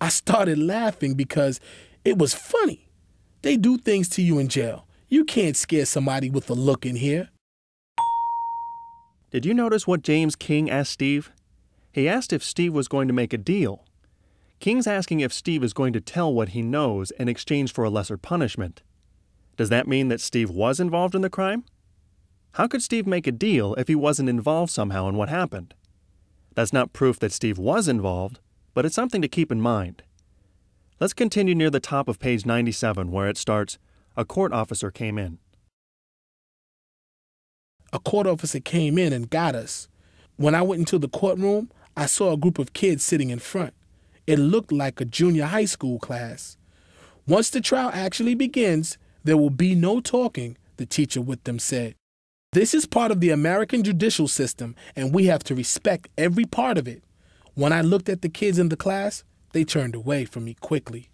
I started laughing because it was funny. They do things to you in jail. You can't scare somebody with a look in here. Did you notice what James King asked Steve? He asked if Steve was going to make a deal. King's asking if Steve is going to tell what he knows in exchange for a lesser punishment. Does that mean that Steve was involved in the crime? How could Steve make a deal if he wasn't involved somehow in what happened? That's not proof that Steve was involved, but it's something to keep in mind. Let's continue near the top of page 97 where it starts, "A court officer came in." A court officer came in and got us. When I went into the courtroom, I saw a group of kids sitting in front. It looked like a junior high school class. Once the trial actually begins, there will be no talking, the teacher with them said. This is part of the American judicial system, and we have to respect every part of it. When I looked at the kids in the class, they turned away from me quickly.